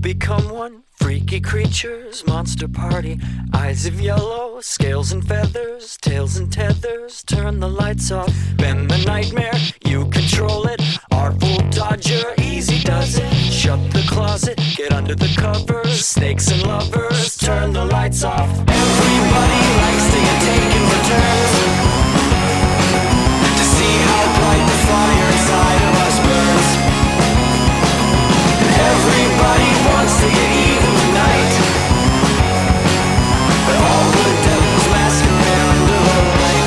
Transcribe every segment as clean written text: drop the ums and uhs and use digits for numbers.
become one. Freaky creatures, monster party. Eyes of yellow, scales and feathers, tails and tethers. Turn the lights off, bend the nightmare, you control it. Artful dodger, easy does it. Shut the closet, get under the covers. Snakes and lovers, turn the lights off. Everybody likes to get taken for turns, to see how bright the fire inside of us burns. Everybody wants to get evil tonight, but all good devils masquerade under the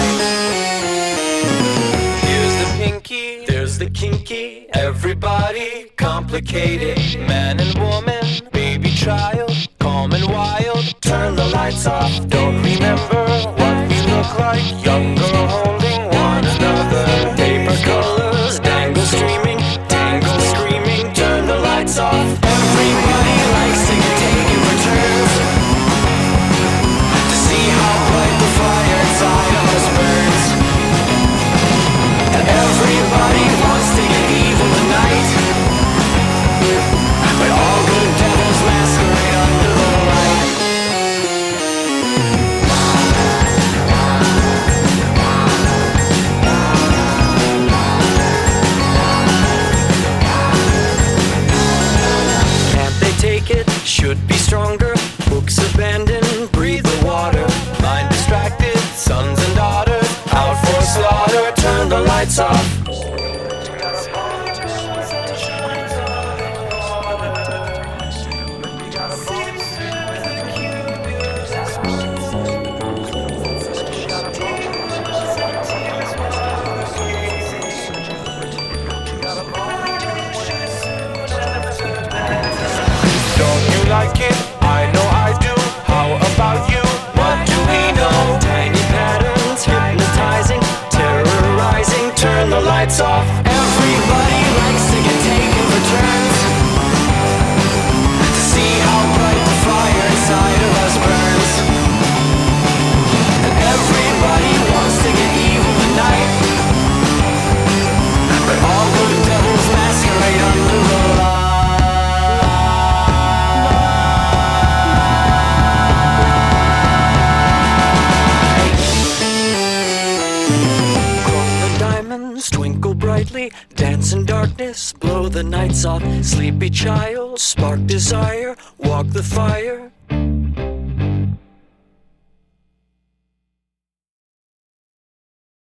light. Here's the pinky, there's the kinky. Everybody complicated, man and woman, baby child, calm and wild. Turn the lights off, don't remember what we look like. Younger holding one another, paper colors dangle streaming, tangle screaming. Turn the lights off. Everybody likes to get taken for turns, to see how bright the fire inside of us burns. And everybody wants to get evil tonight, but all good devils masquerade under the light. Can't they take it? Should be stronger. Books abandoned, breathe the water. Mind distracted, sons and daughters out for slaughter. Turn the lights off. Don't you like it? I know I do. How about you? What do we know? Tiny patterns, hypnotizing, terrorizing. Turn the lights off. Everybody likes to get taken for turns, to see how bright the fire inside of us burns. And everybody wants to get evil tonight, but all good devils masquerade under the light. Twinkle brightly, dance in darkness, blow the nights off. Sleepy child, spark desire, walk the fire.